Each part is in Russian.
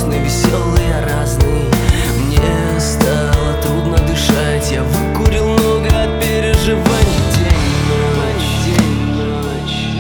грустный, веселый, я разный. Мне стало трудно дышать, я выкурил много от переживаний. День, ночь,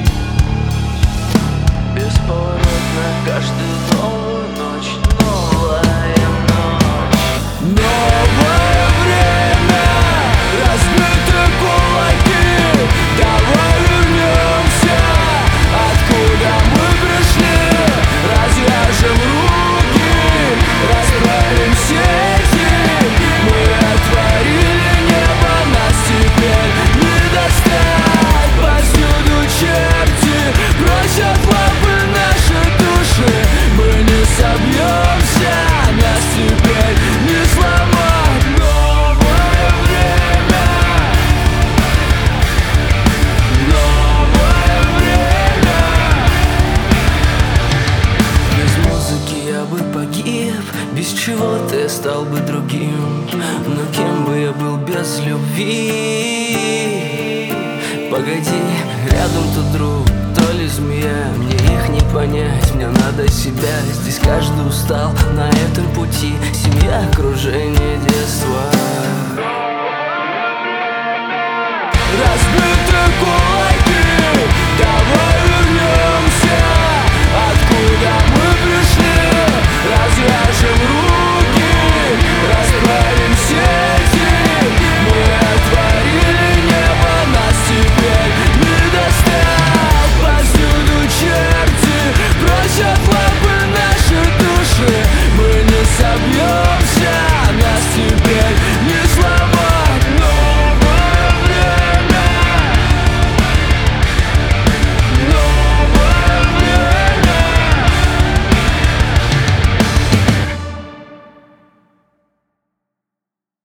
бесповоротно, каждую новую ночь, новая ночь. Новое время, разбиты кулаки, давай вернемся, откуда мы пришли. Развяжем руки, расправим сети, мы отворили небо, нас теперь не достать. Повсюду черти просят лапы наши души, мы не собьемся, нас теперь не сломать. Новое время, новое время. Без музыки я бы погиб, без чего-то я стал бы другим. Но кем бы я был без любви? Погоди, рядом то друг, то ли змея, мне их не понять, мне надо себя. Здесь каждый устал на этом пути, семья, окружение, детство. Разбиты кулаки,